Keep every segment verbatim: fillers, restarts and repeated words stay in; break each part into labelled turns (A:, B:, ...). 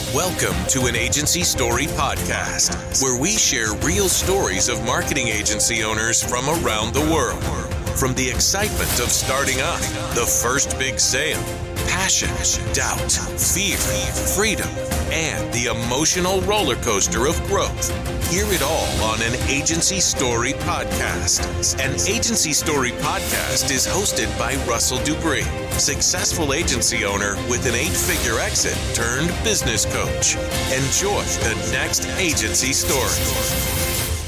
A: Welcome to an Agency Story podcast, where we share real stories of marketing agency owners from around the world. From the excitement of starting up, the first big sale, passion, doubt, fear, freedom, and the emotional roller coaster of growth. Hear it all on an Agency Story podcast. An Agency Story podcast is hosted by Russell Dupree, successful agency owner with an eight-figure exit turned business coach. Enjoy the next Agency Story.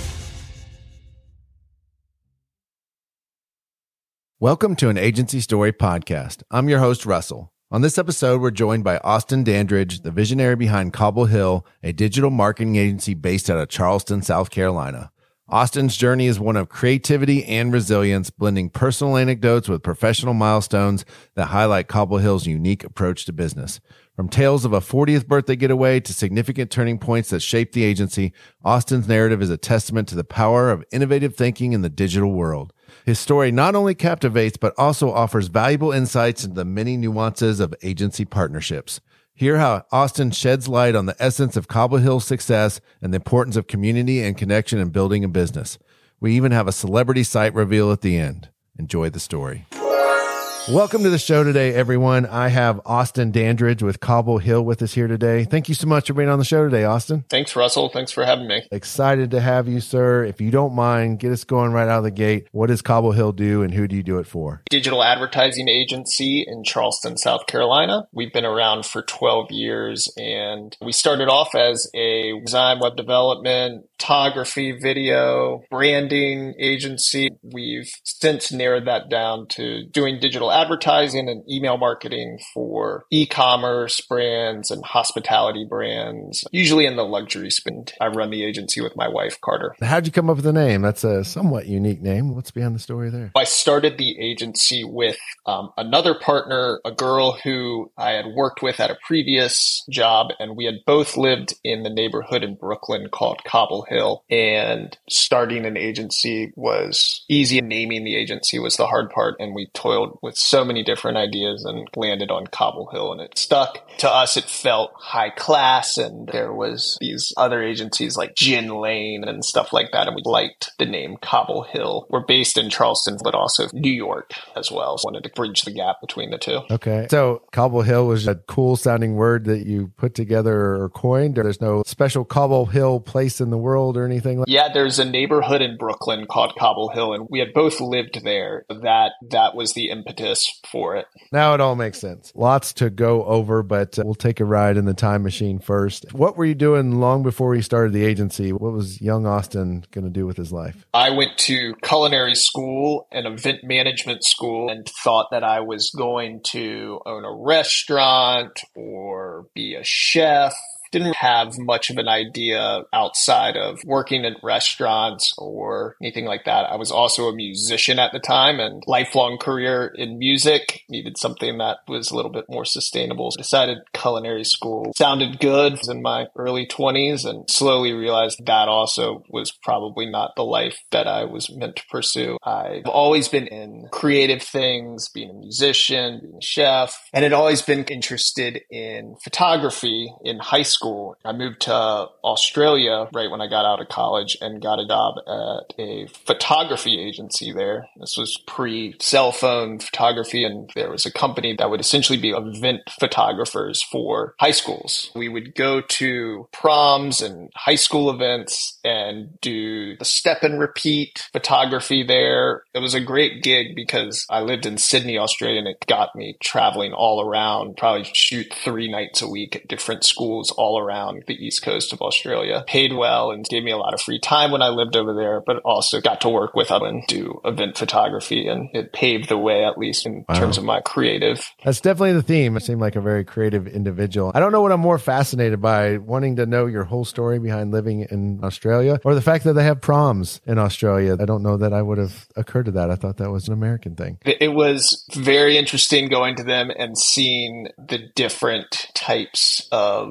B: Welcome to an Agency Story podcast. I'm your host, Russell. On this episode, we're joined by Austin Dandridge, the visionary behind Cobble Hill, a digital marketing agency based out of Charleston, South Carolina. Austin's journey is one of creativity and resilience, blending personal anecdotes with professional milestones that highlight Cobble Hill's unique approach to business. From tales of a fortieth birthday getaway to significant turning points that shaped the agency, Austin's narrative is a testament to the power of innovative thinking in the digital world. His story not only captivates, but also offers valuable insights into the many nuances of agency partnerships. Hear how Austin sheds light on the essence of Cobble Hill's success and the importance of community and connection in building a business. We even have a celebrity site reveal at the end. Enjoy the story. Welcome to the show today, everyone. I have Austin Dandridge with Cobble Hill with us here today. Thank you so much for being on the show today, Austin.
C: Thanks, Russell. Thanks for having me.
B: Excited to have you, sir. If you don't mind, get us going right out of the gate. What does Cobble Hill do and who do you do it for?
C: Digital advertising agency in Charleston, South Carolina. We've been around for twelve years, and we started off as a design, web development, photography, video, branding agency. We've since narrowed that down to doing digital advertising and email marketing for e-commerce brands and hospitality brands, usually in the luxury spend. I run the agency with my wife, Carter.
B: How'd you come up with the name? That's a somewhat unique name. What's behind the story there?
C: I started the agency with um, another partner, a girl who I had worked with at a previous job, and we had both lived in the neighborhood in Brooklyn called Cobble Hill. And starting an agency was easy, and naming the agency was the hard part, and we toiled with so many different ideas and landed on Cobble Hill, and it stuck. To us, it felt high class, and there was these other agencies like Gin Lane and stuff like that, and we liked the name Cobble Hill. We're based in Charleston, but also New York as well. So wanted to bridge the gap between the two.
B: Okay. So Cobble Hill was a cool sounding word that you put together or coined, or there's no special Cobble Hill place in the world or anything like that?
C: Yeah, there's a neighborhood in Brooklyn called Cobble Hill, and we had both lived there. That that was the impetus for it.
B: Now it all makes sense. Lots to go over, but uh, we'll take a ride in the time machine first. What were you doing long before you started the agency? What was young Austin going to do with his life?
C: I went to culinary school and event management school and thought that I was going to own a restaurant or be a chef. Didn't have much of an idea outside of working in restaurants or anything like that. I was also a musician at the time, and lifelong career in music. Needed something that was a little bit more sustainable. Decided culinary school sounded good. I was in my early twenties and slowly realized that also was probably not the life that I was meant to pursue. I've always been in creative things, being a musician, being a chef, and had always been interested in photography in high school. School. I moved to Australia right when I got out of college and got a job at a photography agency there. This was pre-cell phone photography, and there was a company that would essentially be event photographers for high schools. We would go to proms and high school events and do the step and repeat photography there. It was a great gig because I lived in Sydney, Australia, and it got me traveling all around, probably shoot three nights a week at different schools all around the east coast of Australia. Paid well and gave me a lot of free time when I lived over there, but also got to work with them and do event photography, and it paved the way, at least in wow. terms of my creative.
B: That's definitely the theme. It seemed like a very creative individual. I don't know what I'm more fascinated by, wanting to know your whole story behind living in Australia, or the fact that they have proms in Australia. I don't know that I would have occurred to that. I thought that was an American thing.
C: It was very interesting going to them and seeing the different types of functions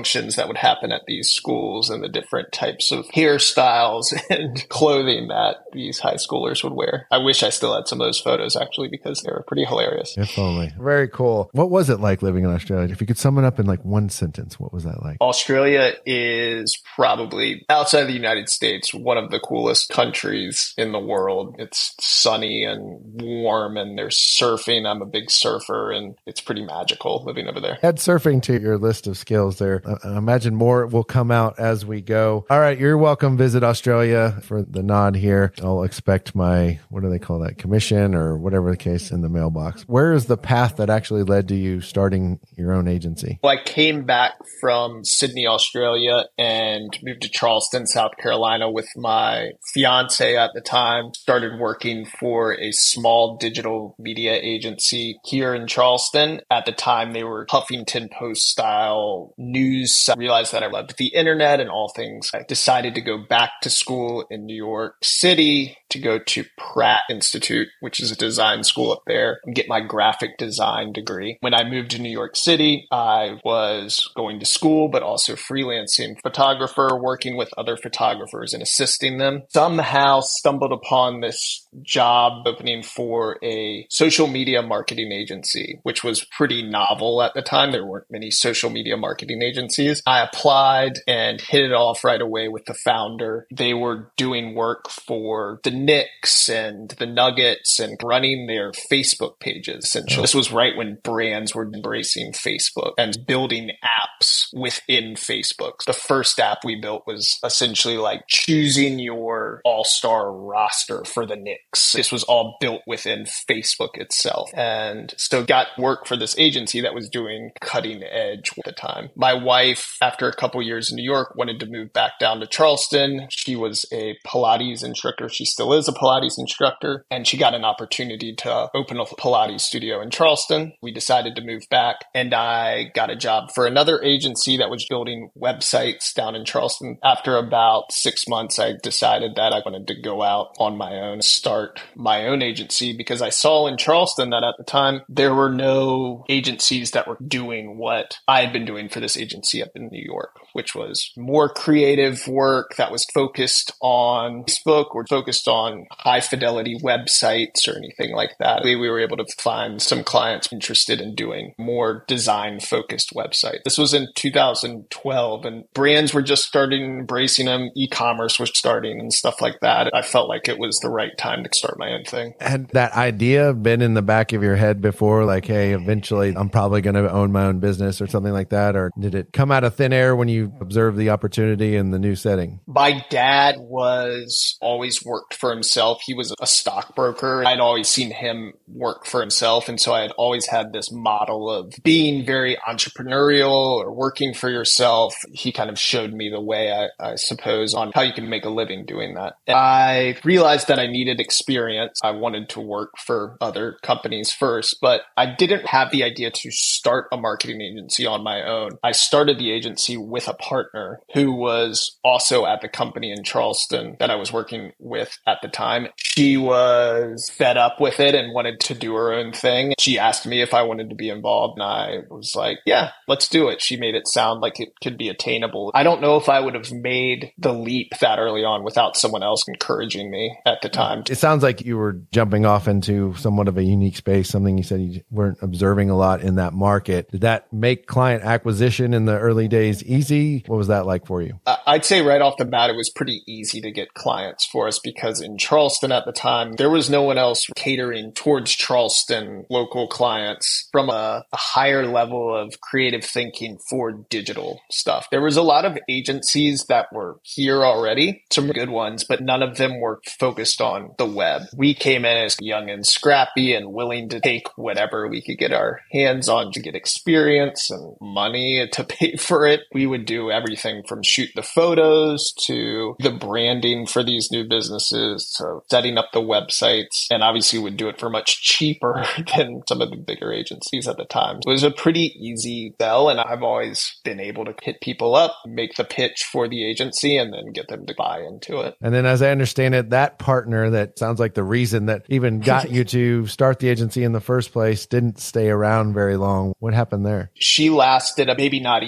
C: functions that would happen at these schools and the different types of hairstyles and clothing that these high schoolers would wear. I wish I still had some of those photos actually, because they were pretty hilarious.
B: If only. Very cool. What was it like living in Australia? If you could sum it up in like one sentence, what was that like?
C: Australia is probably, outside of the United States, one of the coolest countries in the world. It's sunny and warm, and there's surfing. I'm a big surfer, and it's pretty magical living over there.
B: Add surfing to your list of skills there. I imagine more will come out as we go. All right, you're welcome. Visit Australia for the nod here. I'll expect my, what do they call that, commission or whatever the case, in the mailbox. Where is the path that actually led to you starting your own agency?
C: Well, I came back from Sydney, Australia, and moved to Charleston, South Carolina with my fiance at the time. Started working for a small digital media agency here in Charleston. At the time, they were Huffington Post style news. I realized that I loved the internet and all things. I decided to go back to school in New York City to go to Pratt Institute, which is a design school up there, and get my graphic design degree. When I moved to New York City, I was going to school, but also freelancing photographer, working with other photographers and assisting them. Somehow stumbled upon this job opening for a social media marketing agency, which was pretty novel at the time. There weren't many social media marketing agencies. I applied and hit it off right away with the founder. They were doing work for the Knicks and the Nuggets and running their Facebook pages, essentially. This was right when brands were embracing Facebook and building apps within Facebook. The first app we built was essentially like choosing your all-star roster for the Knicks. This was all built within Facebook itself. And so got work for this agency that was doing cutting edge at the time. My wife, after a couple years in New York, wanted to move back down to Charleston. She was a Pilates instructor. She still is a Pilates instructor. And she got an opportunity to open a Pilates studio in Charleston. We decided to move back, and I got a job for another agency that was building websites down in Charleston. After about six months, I decided that I wanted to go out on my own, start my own agency, because I saw in Charleston that at the time there were no agencies that were doing what I had been doing for this agency up in New York, which was more creative work that was focused on Facebook or focused on high fidelity websites or anything like that. We were able to find some clients interested in doing more design focused websites. This was in two thousand twelve, and brands were just starting embracing them. E-commerce was starting and stuff like that. I felt like it was the right time to start my own thing.
B: Had that idea been in the back of your head before, like, hey, eventually I'm probably going to own my own business or something like that? Or did it come out of thin air when you observed the opportunity in the new setting?
C: My dad was always worked for himself. He was a stockbroker. I'd always seen him work for himself. And so I had always had this model of being very entrepreneurial or working for yourself. He kind of showed me the way, I, I suppose, on how you can make a living doing that. And I realized that I needed experience. I wanted to work for other companies first, but I didn't have the idea to start a marketing agency on my own. I started the agency with a partner who was also at the company in Charleston that I was working with at the time. She was fed up with it and wanted to do her own thing. She asked me if I wanted to be involved, and I was like, yeah, let's do it. She made it sound like it could be attainable. I don't know if I would have made the leap that early on without someone else encouraging me at the time.
B: It sounds like you were jumping off into somewhat of a unique space, something you said you weren't observing a lot in that market. Did that make client acquisition in the early days easy? What was that like for you?
C: I'd say right off the bat, it was pretty easy to get clients for us because in Charleston at the time, there was no one else catering towards Charleston local clients from a, a higher level of creative thinking for digital stuff. There was a lot of agencies that were here already, some good ones, but none of them were focused on the web. We came in as young and scrappy and willing to take whatever we could get our hands on to get experience and money to pay for it. We would do everything from shoot the photos to the branding for these new businesses, to setting up the websites, and obviously would do it for much cheaper than some of the bigger agencies at the time. It was a pretty easy sell, and I've always been able to hit people up, make the pitch for the agency, and then get them to buy into it.
B: And then as I understand it, that partner that sounds like the reason that even got you to start the agency in the first place didn't stay around very long. What happened there?
C: She lasted maybe not even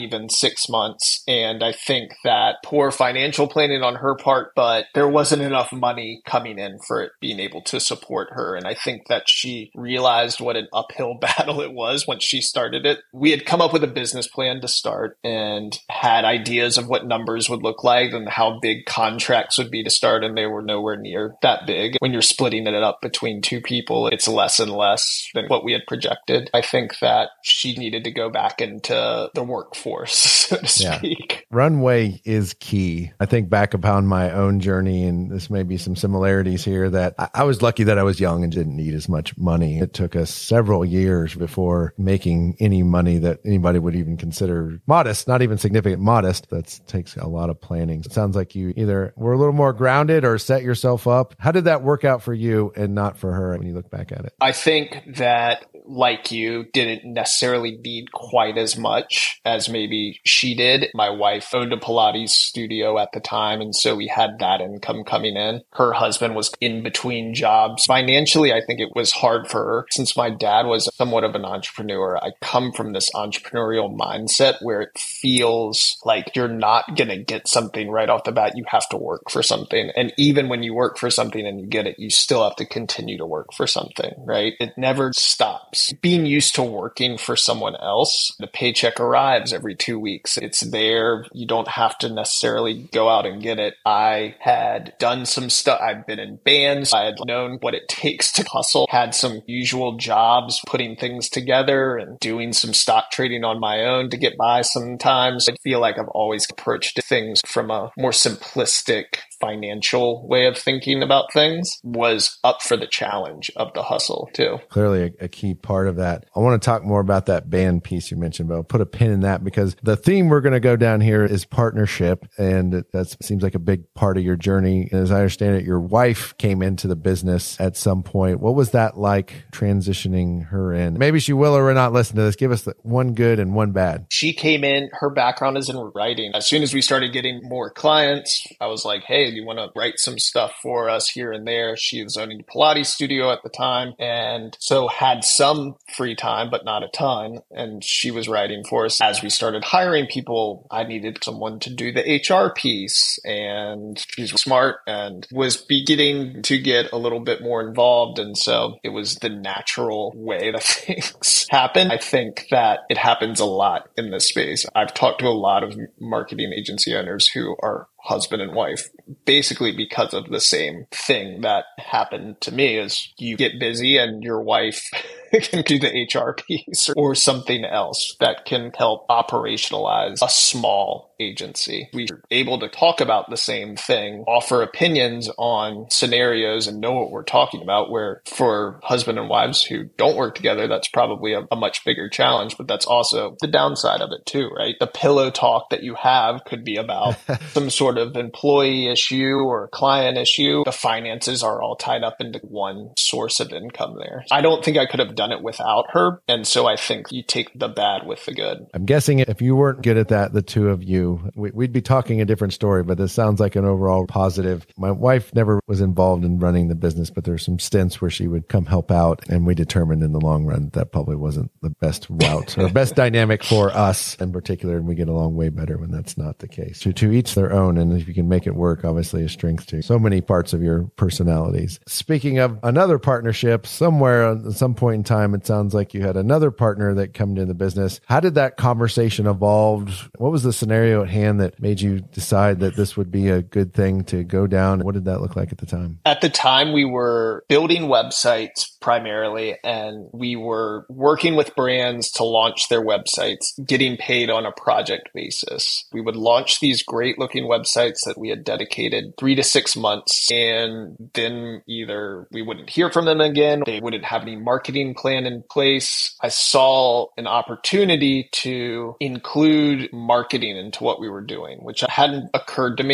C: even six months. And I think that poor financial planning on her part, but there wasn't enough money coming in for it being able to support her. And I think that she realized what an uphill battle it was when she started it. We had come up with a business plan to start and had ideas of what numbers would look like and how big contracts would be to start. And they were nowhere near that big. When you're splitting it up between two people, it's less and less than what we had projected. I think that she needed to go back into the workforce, so to speak.
B: Yeah. Runway is key. I think back upon my own journey, and this may be some similarities here, that I, I was lucky that I was young and didn't need as much money. It took us several years before making any money that anybody would even consider modest, not even significant, modest. That takes a lot of planning. It sounds like you either were a little more grounded or set yourself up. How did that work out for you and not for her when you look back at it?
C: I think that, like you, didn't necessarily need quite as much as maybe she did. My wife owned a Pilates studio at the time, and so we had that income coming in. Her husband was in between jobs. Financially, I think it was hard for her. Since my dad was somewhat of an entrepreneur, I come from this entrepreneurial mindset where it feels like you're not going to get something right off the bat. You have to work for something. And even when you work for something and you get it, you still have to continue to work for something, right? It never stops. Being used to working for someone else, the paycheck arrives every two weeks. It's there. You don't have to necessarily go out and get it. I had done some stuff. I'd been in bands. I had known what it takes to hustle, had some usual jobs, putting things together and doing some stock trading on my own to get by sometimes. I feel like I've always approached things from a more simplistic financial way of thinking about things, was up for the challenge of the hustle too.
B: Clearly a, a key part of that. I want to talk more about that band piece you mentioned, but I'll put a pin in that because the theme we're going to go down here is partnership. And that seems like a big part of your journey. As I understand it, your wife came into the business at some point. What was that like transitioning her in? Maybe she will or not listen to this. Give us the one good and one bad.
C: She came in, her background is in writing. As soon as we started getting more clients, I was like, hey, do you want to write some stuff for us here and there? She was owning a Pilates studio at the time, and so had some free time, but not a ton. And she was writing for us. As we started hiring people, I needed someone to do the H R piece, and she's smart and was beginning to get a little bit more involved. And so it was the natural way that things happen. I think that it happens a lot in this space. I've talked to a lot of marketing agency owners who are husband and wife, basically because of the same thing that happened to me. Is you get busy and your wife can do the H R piece or something else that can help operationalize a small agency. We are able to talk about the same thing, offer opinions on scenarios, and know what we're talking about, where for husband and wives who don't work together, that's probably a, a much bigger challenge, but that's also the downside of it too, right? The pillow talk that you have could be about some sort of employee issue or client issue. The finances are all tied up into one source of income there. I don't think I could have done it without her. And so I think you take the bad with the good.
B: I'm guessing if you weren't good at that, the two of you, we, we'd be talking a different story, but this sounds like an overall positive. My wife never was involved in running the business, but there's some stints where she would come help out. And we determined in the long run that probably wasn't the best route or best dynamic for us in particular. And we get along way better when that's not the case. To, to each their own. And if you can make it work, obviously a strength to so many parts of your personalities. Speaking of another partnership, somewhere at some point in time, it sounds like you had another partner that came into the business. How did that conversation evolve? What was the scenario at hand that made you decide that this would be a good thing to go down? What did that look like at the time?
C: At the time, we were building websites primarily, and we were working with brands to launch their websites, getting paid on a project basis. We would launch these great looking websites that we had dedicated three to six months, and then either we wouldn't hear from them again, they wouldn't have any marketing plan in place. I saw an opportunity to include marketing into what we were doing, which hadn't occurred to me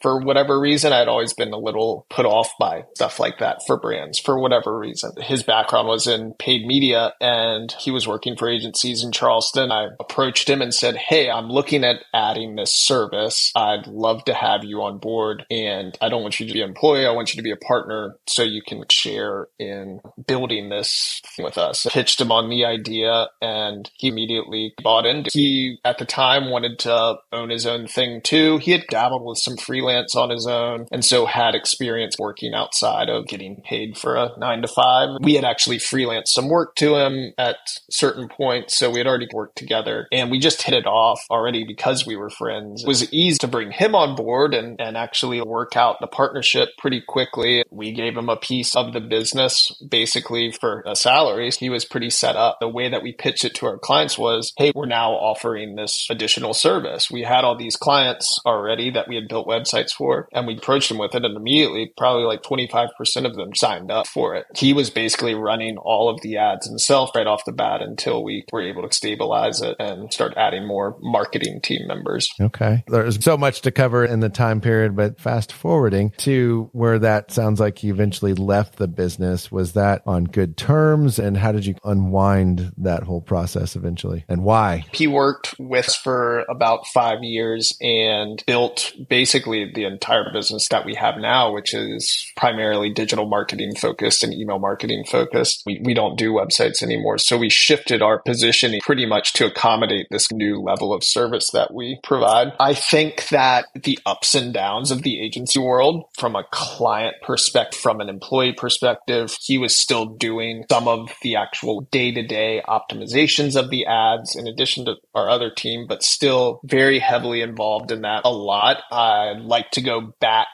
C: For whatever reason, I'd always been a little put off by stuff like that for brands for whatever reason. His background was in paid media and he was working for agencies in Charleston. I approached him and said, hey, I'm looking at adding this service. I'd love to have you on board, and I don't want you to be an employee. I want you to be a partner so you can share in building this with us. I pitched him on the idea and he immediately bought in. He, at the time, wanted to own his own thing too. He had dabbled with some freelance on his own and so had experience working outside of getting paid for a nine to five. We had actually freelanced some work to him at certain points, so we had already worked together and we just hit it off already because we were friends. It was easy to bring him on board and, and actually work out the partnership pretty quickly. We gave him a piece of the business basically for a salary. He was pretty set up. The way that we pitched it to our clients was, hey, we're now offering this additional service. We had all these clients already that we had built websites for, and we approached them with it, and immediately probably like twenty-five percent of them signed up for it. He was basically running all of the ads himself right off the bat until we were able to stabilize it and start adding more marketing team members.
B: Okay. There's so much to cover in the time period, but fast forwarding to where that sounds like you eventually left the business. Was that on good terms? And how did you unwind that whole process eventually? And why?
C: He worked with us for about five years and built basically the entire business that we have now, which is primarily digital marketing focused and email marketing focused. We, we don't do websites anymore. So we shifted our positioning pretty much to accommodate this new level of service that we provide. I think that the ups and downs of the agency world, from a client perspective, from an employee perspective, he was still doing some of the actual day-to-day optimizations of the ads in addition to our other team, but still very heavily involved in that a lot. I'd like to go back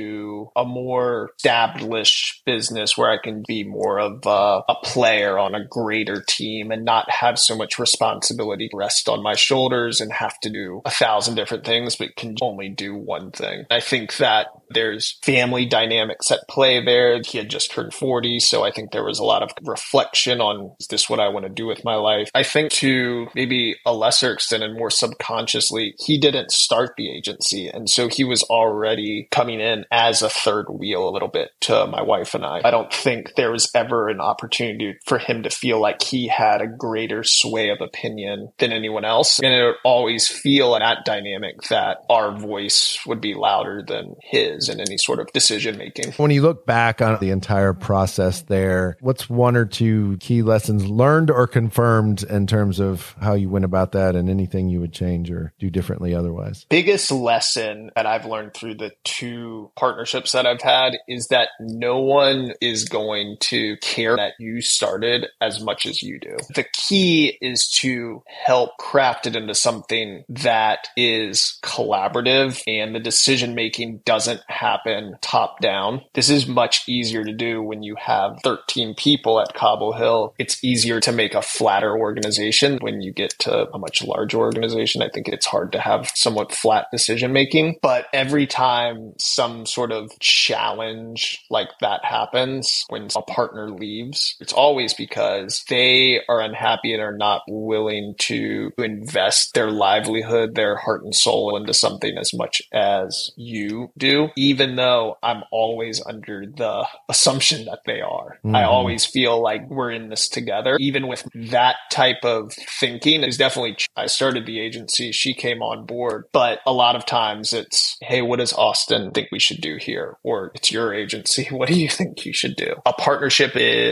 C: to a more established business where I can be more of a, a player on a greater team and not have so much responsibility rest on my shoulders and have to do a thousand different things, but can only do one thing. I think that there's family dynamics at play there. He had just turned forty, so I think there was a lot of reflection on, is this what I want to do with my life? I think to maybe a lesser extent and more subconsciously, he didn't start the agency. And so he was already coming in as a third wheel a little bit to my wife and I. I don't think there was ever an opportunity for him to feel like he had a greater sway of opinion than anyone else. And it would always feel in that dynamic that our voice would be louder than his in any sort of decision making.
B: When you look back on the entire process there, what's one or two key lessons learned or confirmed in terms of how you went about that and anything you would change or do differently otherwise?
C: Biggest lesson that I've learned through the two partnerships that I've had is that no one is going to care that you started as much as you do. The key is to help craft it into something that is collaborative and the decision making doesn't happen top down. This is much easier to do when you have thirteen people at Cobble Hill. It's easier to make a flatter organization. When you get to a much larger organization, I think it's hard to have somewhat flat decision making. But every time some sort of challenge like that happens, when a partner leaves, it's always because they are unhappy and are not willing to invest their livelihood, their heart and soul into something as much as you do, even though I'm always under the assumption that they are. Mm-hmm. I always feel like we're in this together. Even with that type of thinking, is definitely, I started the agency, she came on board, but a lot of times it's, hey, what does Austin think we should do here? Or it's your agency, what do you think you should do? A partnership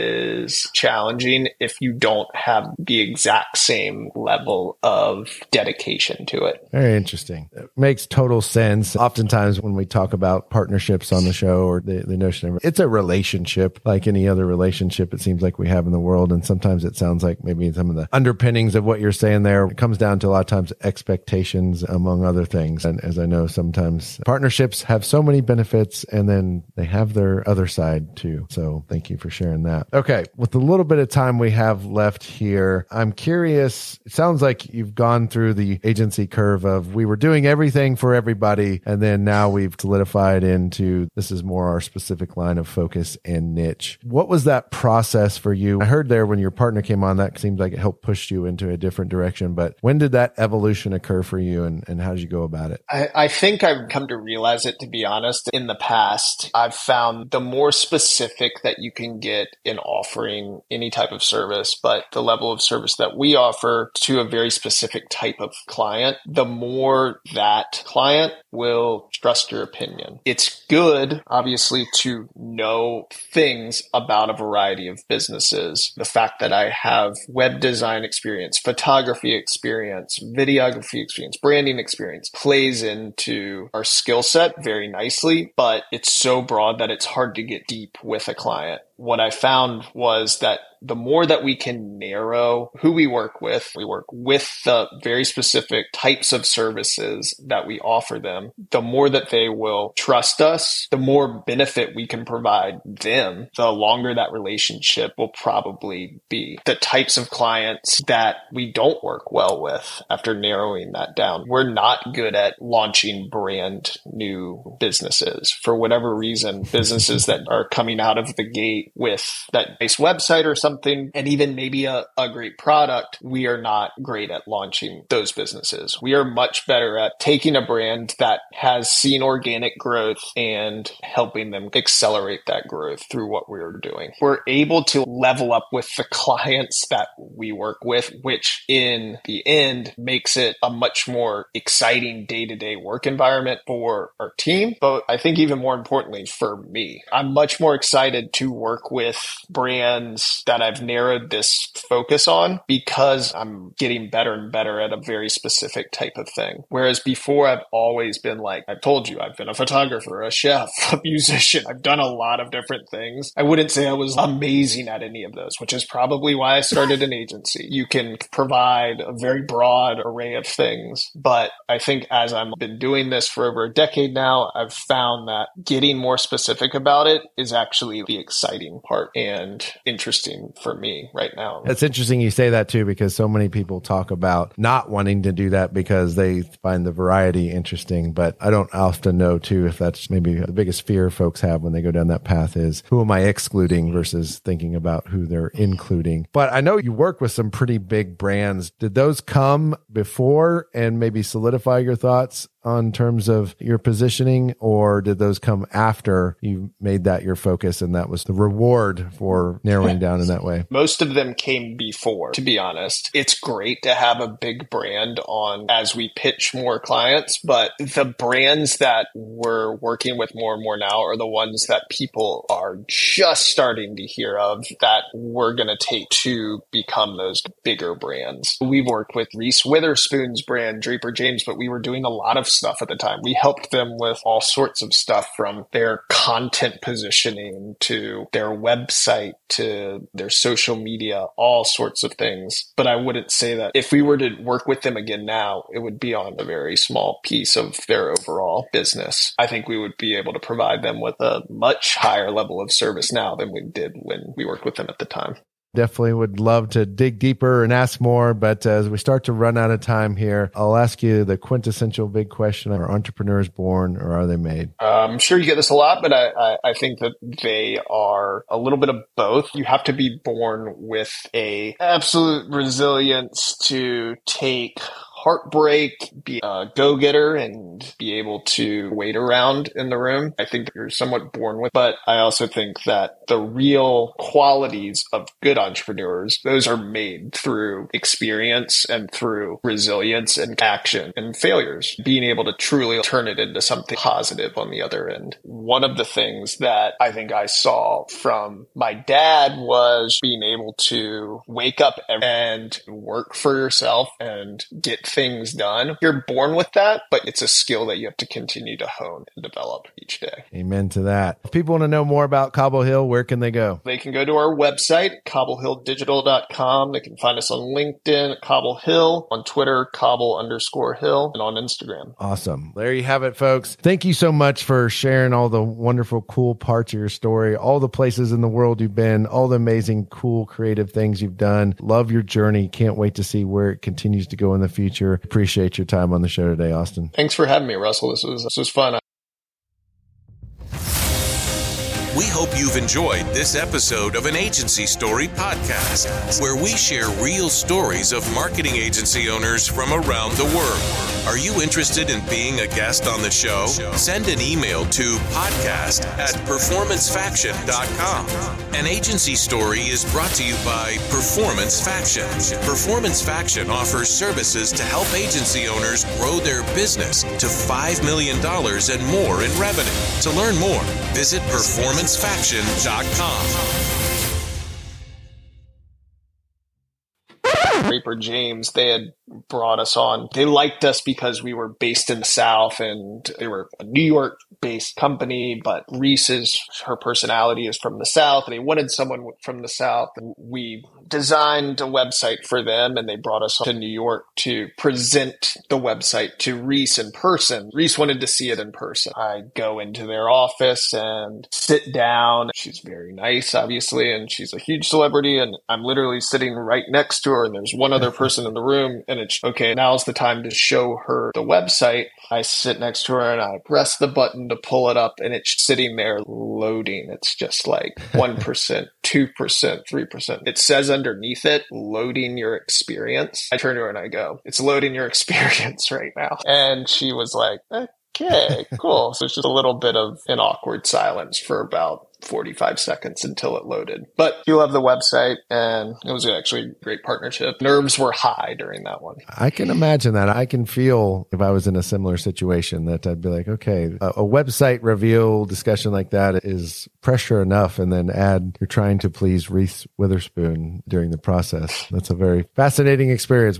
C: is challenging if you don't have the exact same level of dedication to it.
B: Very interesting. It makes total sense. Oftentimes when we talk about partnerships on the show or the, the notion of it's a relationship like any other relationship it seems like we have in the world. And sometimes it sounds like maybe some of the underpinnings of what you're saying there comes down to a lot of times expectations among other things. And as I know, sometimes partnerships have so many benefits and then they have their other side too. So thank you for sharing that. Okay. With the little bit of time we have left here, I'm curious. It sounds like you've gone through the agency curve of we were doing everything for everybody. And then now we've solidified into this is more our specific line of focus and niche. What was that process for you? I heard there when your partner came on, that seems like it helped push you into a different direction. But when did that evolution occur for you and, and how did you go about it?
C: I, I think I kind come to realize it, to be honest. In the past, I've found the more specific that you can get in offering any type of service, but the level of service that we offer to a very specific type of client, the more that client will trust your opinion. It's good, obviously, to know things about a variety of businesses. The fact that I have web design experience, photography experience, videography experience, branding experience plays into our skill set very nicely, but it's so broad that it's hard to get deep with a client. What I found was that the more that we can narrow who we work with, we work with the very specific types of services that we offer them, the more that they will trust us, the more benefit we can provide them, the longer that relationship will probably be. The types of clients that we don't work well with after narrowing that down, we're not good at launching brand new businesses. For whatever reason, businesses that are coming out of the gate with that base website or something, and even maybe a, a great product, we are not great at launching those businesses. We are much better at taking a brand that has seen organic growth and helping them accelerate that growth through what we're doing. We're able to level up with the clients that we work with, which in the end makes it a much more exciting day-to-day work environment for our team. But I think even more importantly for me, I'm much more excited to work with brands that I've narrowed this focus on because I'm getting better and better at a very specific type of thing. Whereas before, I've always been like, I've told you, I've been a photographer, a chef, a musician. I've done a lot of different things. I wouldn't say I was amazing at any of those, which is probably why I started an agency. You can provide a very broad array of things. But I think as I've been doing this for over a decade now, I've found that getting more specific about it is actually the exciting part and interesting for me right now.
B: It's interesting you say that too, because so many people talk about not wanting to do that because they find the variety interesting. But I don't often know too if that's maybe the biggest fear folks have when they go down that path is who am I excluding versus thinking about who they're including. But I know you work with some pretty big brands. Did those come before and maybe solidify your thoughts on terms of your positioning, or did those come after you made that your focus and that was the reward for narrowing down in that way?
C: Most of them came before, to be honest. It's great to have a big brand on as we pitch more clients, but the brands that we're working with more and more now are the ones that people are just starting to hear of that we're going to take to become those bigger brands. We've worked with Reese Witherspoon's brand, Draper James, but we were doing a lot of stuff at the time. We helped them with all sorts of stuff from their content positioning to their website to their social media, all sorts of things. But I wouldn't say that if we were to work with them again now, it would be on a very small piece of their overall business. I think we would be able to provide them with a much higher level of service now than we did when we worked with them at the time.
B: Definitely would love to dig deeper and ask more, but as we start to run out of time here, I'll ask you the quintessential big question. Are entrepreneurs born or are they made?
C: I'm sure you get this a lot, but I, I, I think that they are a little bit of both. You have to be born with a absolute resilience to take heartbreak, be a go-getter, and be able to wait around in the room. I think that you're somewhat born with, but I also think that the real qualities of good entrepreneurs, those are made through experience and through resilience and action and failures, being able to truly turn it into something positive on the other end. One of the things that I think I saw from my dad was being able to wake up and work for yourself and get things done. You're born with that, but it's a skill that you have to continue to hone and develop each day.
B: Amen to that. If people want to know more about Cobble Hill, where can they go?
C: They can go to our website, cobble hill digital dot com. They can find us on LinkedIn at Cobble Hill, on Twitter, Cobble underscore Hill, and on Instagram.
B: Awesome. There you have it, folks. Thank you so much for sharing all the wonderful, cool parts of your story, all the places in the world you've been, all the amazing, cool, creative things you've done. Love your journey. Can't wait to see where it continues to go in the future. Appreciate your time on the show today, Austin.
C: Thanks for having me, Russell. This was, this was fun.
A: We hope you've enjoyed this episode of an Agency Story podcast, where we share real stories of marketing agency owners from around the world. Are you interested in being a guest on the show? Send an email to podcast at performance faction dot com. An Agency Story is brought to you by Performance Faction. Performance Faction offers services to help agency owners grow their business to five million dollars and more in revenue. To learn more, visit performance faction dot com.
C: Raper James, they had brought us on. They liked us because we were based in the South and they were a New York based company, but Reese's, her personality is from the South and they wanted someone from the South. And we designed a website for them and they brought us to New York to present the website to Reese in person. Reese wanted to see it in person. I go into their office and sit down. She's very nice, obviously, and she's a huge celebrity and I'm literally sitting right next to her and there's one other person in the room and it's, okay, now's the time to show her the website. I sit next to her and I press the button to pull it up and it's sitting there loading. It's just like one percent, two percent, three percent. It says underneath it, loading your experience. I turn to her and I go, it's loading your experience right now. And she was like, okay, cool. So it's just a little bit of an awkward silence for about forty-five seconds until it loaded. But you love the website and it was actually a great partnership. Nerves were high during that one.
B: I can imagine that. I can feel if I was in a similar situation that I'd be like, okay, a, a website reveal discussion like that is pressure enough. And then add, you're trying to please Reese Witherspoon during the process. That's a very fascinating experience.